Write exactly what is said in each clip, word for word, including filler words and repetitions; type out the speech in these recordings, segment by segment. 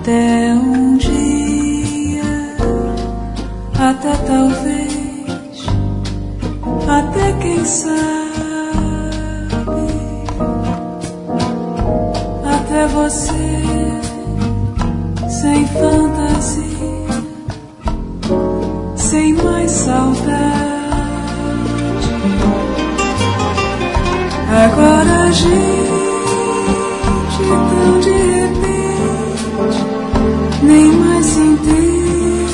Até um dia, até talvez, até quem sabe, até você sem fantasia, sem mais saudade. Agora a gente tão de repente nem mais se entende,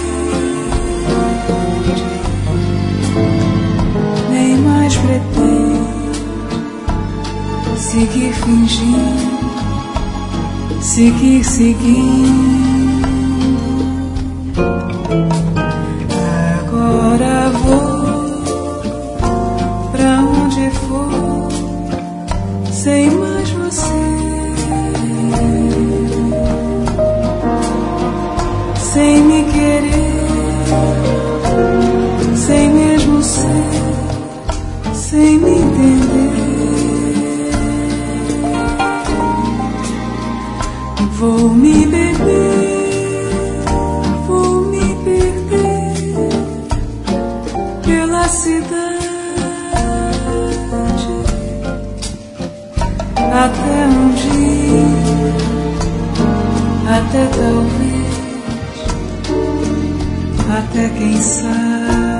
nem mais pretende seguir fingindo, seguir seguindo. Agora vou pra onde for, sem mais você, sem me querer, sem mesmo ser, sem me entender. Vou me beber, vou me perder pela cidade, até um dia, até talvez, até quem sabe.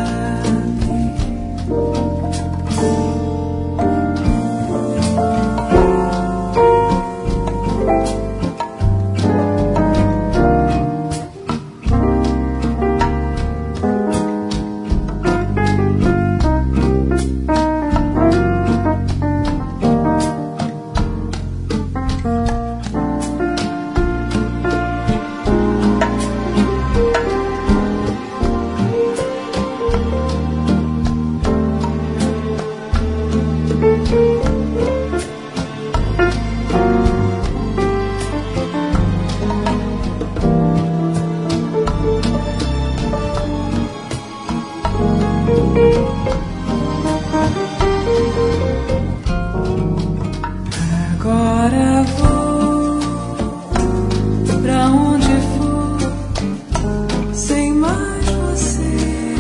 Agora vou pra onde for, sem mais você,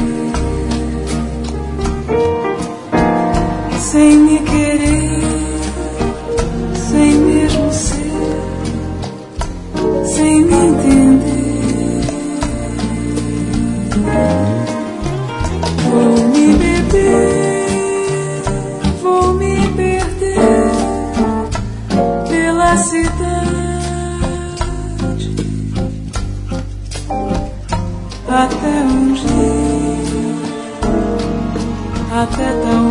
sem me querer, sem mesmo ser, sem me entender. Vou me beber, vou me perder pela cidade, até um dia, até talvez,